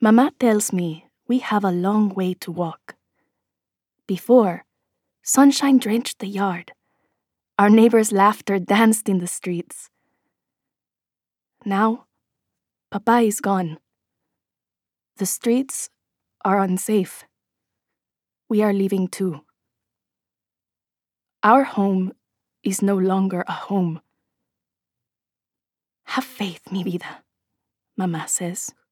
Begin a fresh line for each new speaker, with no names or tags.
Mama tells me we have a long way to walk. Before, sunshine drenched the yard. Our neighbors' laughter danced in the streets. Now, Papa is gone. The streets are unsafe. We are leaving too. Our home is no longer a home. Have faith, mi vida, Mama says.